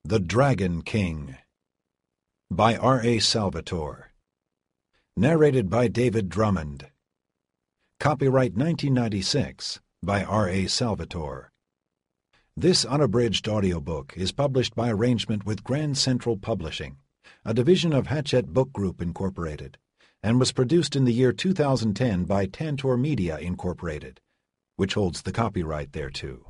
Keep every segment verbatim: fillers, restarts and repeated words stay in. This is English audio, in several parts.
The Dragon King by R A Salvatore. Narrated by David Drummond. Copyright nineteen ninety-six by R A Salvatore. This unabridged audiobook is published by arrangement with Grand Central Publishing, a division of Hachette Book Group, Incorporated, and was produced in the year two thousand ten by Tantor Media, Incorporated, which holds the copyright thereto.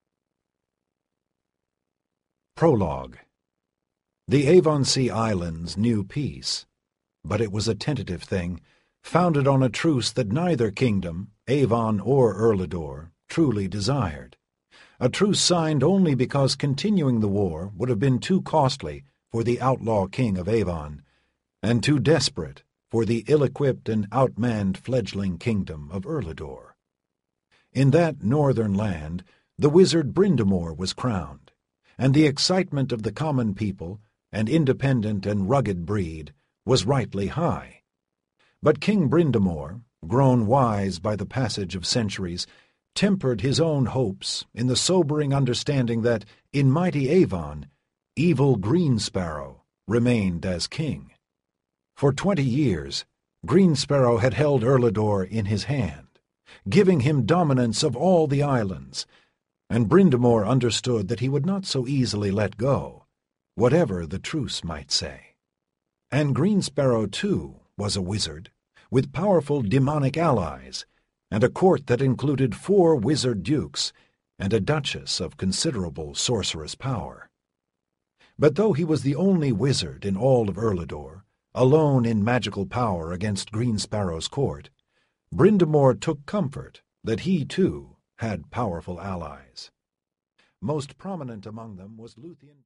Prologue. The Avonsea Islands knew peace, but it was a tentative thing, founded on a truce that neither kingdom, Avon or Erledor, truly desired. A truce signed only because continuing the war would have been too costly for the outlaw king of Avon, and too desperate for the ill-equipped and outmanned fledgling kingdom of Erledor. In that northern land, the wizard Brindamore was crowned, and the excitement of the common people, an independent and rugged breed, was rightly high. But King Brindamore, grown wise by the passage of centuries, tempered his own hopes in the sobering understanding that, in mighty Avon, evil Greensparrow remained as king. For twenty years, Greensparrow had held Erledor in his hand, giving him dominance of all the islands, and Brindamore understood that he would not so easily let go, whatever the truce might say. And Greensparrow, too, was a wizard, with powerful demonic allies, and a court that included four wizard dukes and a duchess of considerable sorcerous power. But though he was the only wizard in all of Erledor, alone in magical power against Greensparrow's court, Brindamore took comfort that he, too, had powerful allies. Most prominent among them was Luthien